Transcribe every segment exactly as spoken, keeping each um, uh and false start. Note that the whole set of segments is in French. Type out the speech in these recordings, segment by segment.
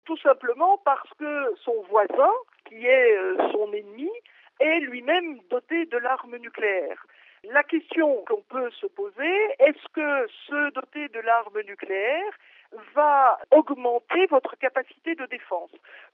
Tout simplement parce que son voisin, qui est son ennemi, est lui-même doté de l'arme nucléaire. La question qu'on peut se poser, est-ce que se doter de l'arme nucléaire va augmenter votre capacité de défense?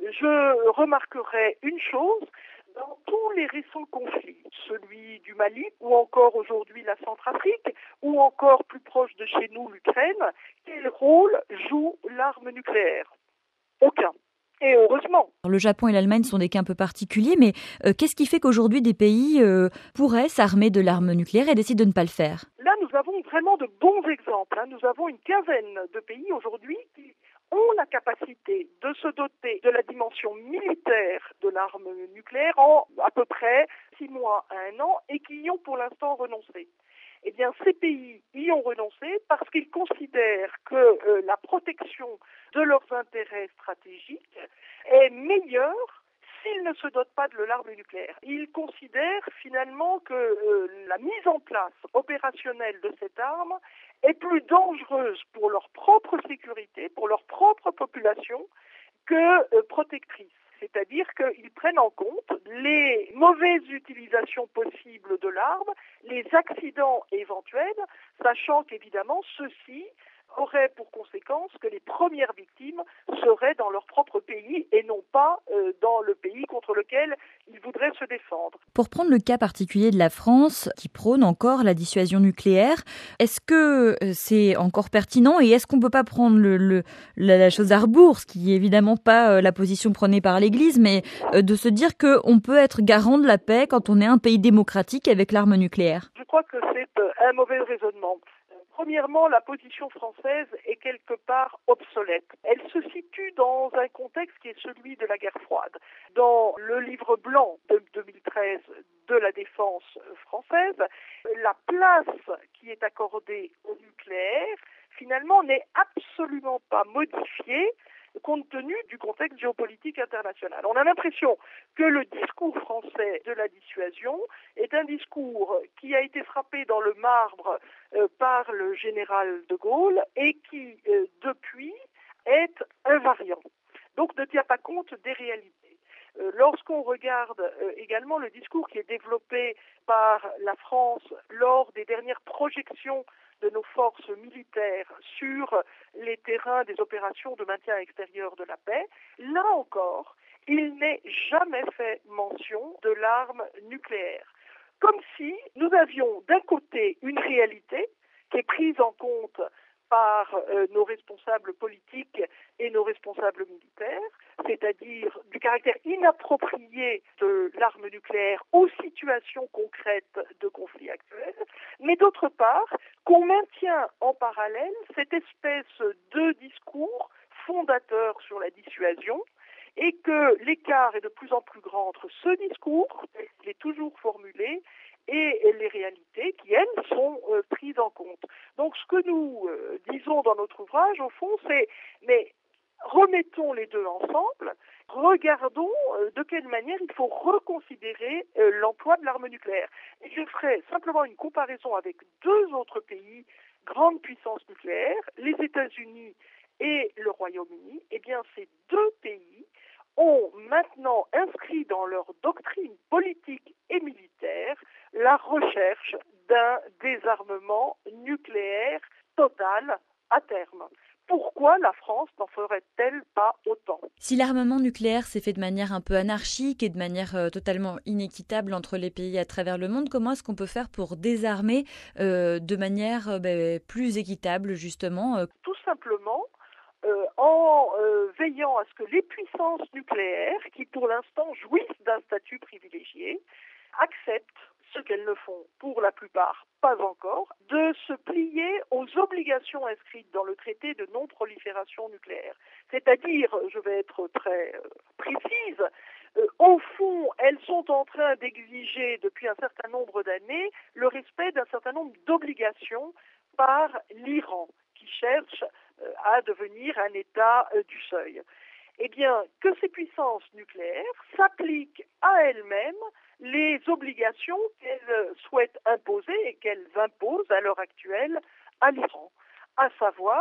Je remarquerai une chose, dans tous les récents conflits, celui du Mali, ou encore aujourd'hui la Centrafrique, ou encore plus proche de chez nous l'Ukraine, quel rôle joue l'arme nucléaire? Aucun. Et heureusement. Le Japon et l'Allemagne sont des cas un peu particuliers, mais euh, qu'est-ce qui fait qu'aujourd'hui des pays euh, pourraient s'armer de l'arme nucléaire et décident de ne pas le faire? Là, nous avons vraiment de bons exemples. Hein. Nous avons une quinzaine de pays aujourd'hui qui ont la capacité de se doter de la dimension militaire de l'arme nucléaire en à peu près six mois à un an et qui y ont pour l'instant renoncé. Eh bien, ces pays y ont renoncé parce qu'ils considèrent que euh, la protection de leurs intérêts stratégiques est meilleure s'ils ne se dotent pas de l'arme nucléaire. Ils considèrent finalement que euh, la mise en place opérationnelle de cette arme est plus dangereuse pour leur propre sécurité, pour leur propre population, que euh, protectrice. C'est-à-dire qu'ils prennent en compte les mauvaises utilisations possibles de l'arme, les accidents éventuels, sachant qu'évidemment ceux-ci auraient pour conséquence que les premières victimes seraient dans leur propre pays et non pas euh, dans le pays contre lequel ils voudraient se défendre. Pour prendre le cas particulier de la France, qui prône encore la dissuasion nucléaire, est-ce que c'est encore pertinent et est-ce qu'on ne peut pas prendre le, le, la, la chose à rebours, ce qui n'est évidemment pas la position prônée par l'Église, mais de se dire qu'on peut être garant de la paix quand on est un pays démocratique avec l'arme nucléaire? Je crois que c'est un mauvais raisonnement. Premièrement, la position française est quelque part obsolète. Elle se situe dans un contexte qui est celui de la guerre froide. Dans le livre blanc de deux mille treize de la défense française, la place qui est accordée au nucléaire, finalement, n'est absolument pas modifiée compte tenu du contexte géopolitique international. On a l'impression que le discours français de la dissuasion est un discours qui a été frappé dans le marbre euh, par le général de Gaulle et qui, euh, depuis, est invariant. Donc ne tient pas compte des réalités. Euh, lorsqu'on regarde euh, également le discours qui est développé par la France lors des dernières projections de nos forces militaires sur les terrains des opérations de maintien extérieur de la paix, là encore, il n'est jamais fait mention de l'arme nucléaire. Comme si nous avions d'un côté une réalité qui est prise en compte par euh, nos responsables politiques et nos responsables militaires, c'est-à-dire du caractère inapproprié de l'arme nucléaire aux situations concrètes de conflits actuels, mais d'autre part, qu'on maintient en parallèle cette espèce de discours fondateur sur la dissuasion et que l'écart est de plus en plus grand entre ce discours, il est toujours formulé, et les réalités qui, elles, sont euh, prises en compte. Donc ce que nous euh, disons dans notre ouvrage, au fond, c'est mais remettons les deux ensemble, regardons euh, de quelle manière il faut reconsidérer euh, l'emploi de l'arme nucléaire. Et je ferai simplement une comparaison avec deux autres pays, grandes puissances nucléaires, les États-Unis et le Royaume-Uni. Eh bien, ces deux pays ont maintenant inscrit dans leur doctrine politique et militaire la recherche d'un désarmement nucléaire total à terme. Pourquoi la France n'en ferait-elle pas autant? Si l'armement nucléaire s'est fait de manière un peu anarchique et de manière euh, totalement inéquitable entre les pays à travers le monde, comment est-ce qu'on peut faire pour désarmer euh, de manière euh, bah, plus équitable, justement euh... Tout simplement euh, en euh, veillant à ce que les puissances nucléaires, qui pour l'instant jouissent d'un statut privilégié, acceptent, ce qu'elles ne font pour la plupart pas encore, de se plier aux obligations inscrites dans le traité de non-prolifération nucléaire. C'est-à-dire, je vais être très euh, précise, euh, au fond, elles sont en train d'exiger depuis un certain nombre d'années le respect d'un certain nombre d'obligations par l'Iran, qui cherche euh, à devenir un État euh, du seuil. Eh bien, que ces puissances nucléaires s'appliquent à elles-mêmes les obligations qu'elles souhaitent imposer et qu'elles imposent à l'heure actuelle à l'Iran, à savoir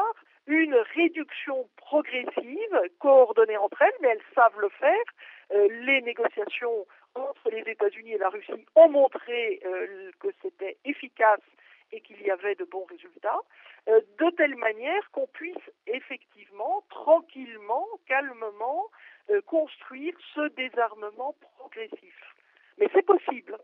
une réduction progressive, coordonnée entre elles, mais elles savent le faire. Euh, les négociations entre les États-Unis et la Russie ont montré euh, que c'était efficace et qu'il y avait de bons résultats, euh, de telle manière qu'on puisse effectivement, tranquillement, calmement, euh, construire ce désarmement progressif. Mais c'est possible.